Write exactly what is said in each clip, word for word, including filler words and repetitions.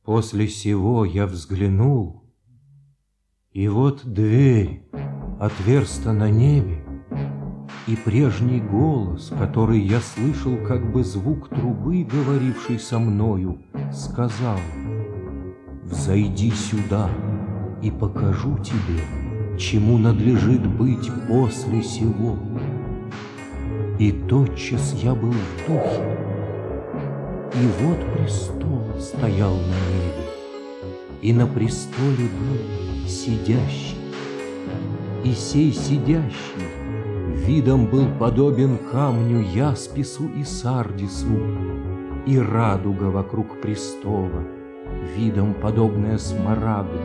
После сего я взглянул, и вот дверь отверста на небе, и прежний голос, который я слышал, как бы звук трубы, говоривший со мною, сказал: «Взойди сюда, и покажу тебе, чему надлежит быть после сего». И тотчас я был в духе, и вот престол стоял на небе, и на престоле был сидящий, и сей сидящий видом был подобен камню яспису и сардису, и радуга вокруг престола, видом подобная смарагду.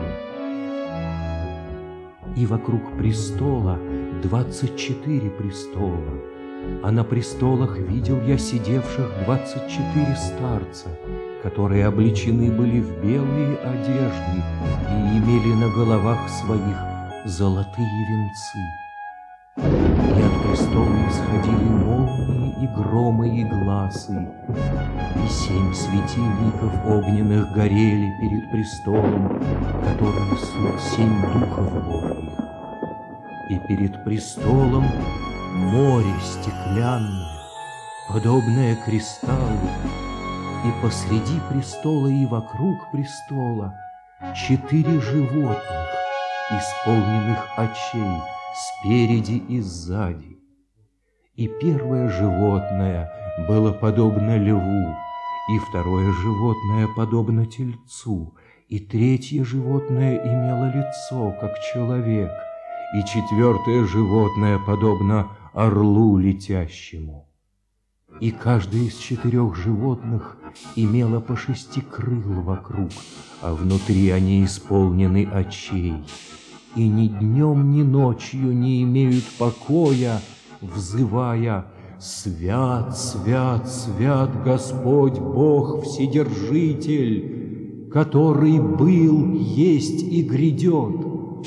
И вокруг престола двадцать четыре престола, а на престолах видел я сидевших двадцать четыре старца, которые облечены были в белые одежды и имели на головах своих золотые венцы. И от престола исходили молнии и громы и гласы, и семь светильников огненных горели перед престолом, которые суть семь духов Божьих. И перед престолом море стеклянное, подобное кристаллу, и посреди престола и вокруг престола четыре животных, исполненных очей, спереди и сзади. И первое животное было подобно льву, и второе животное подобно тельцу, и третье животное имело лицо, как человек, и четвертое животное подобно орлу летящему. И каждое из четырех животных имело по шести крыл вокруг, а внутри они исполнены очей, и ни днем, ни ночью не имеют покоя, взывая: «Свят, свят, свят Господь Бог Вседержитель, который был, есть и грядет».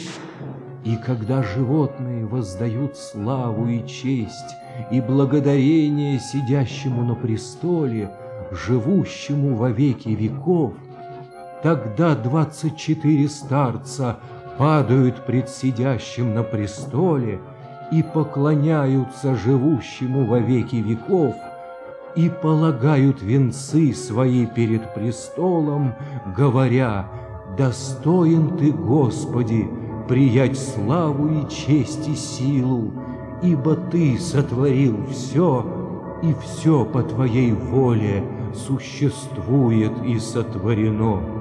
И когда животные воздают славу и честь и благодарение сидящему на престоле, живущему во веки веков, тогда двадцать четыре старца падают пред сидящим на престоле и поклоняются живущему во веки веков, и полагают венцы свои перед престолом, говоря: «Достоин Ты, Господи, приять славу и честь и силу, ибо Ты сотворил все, и все по Твоей воле существует и сотворено».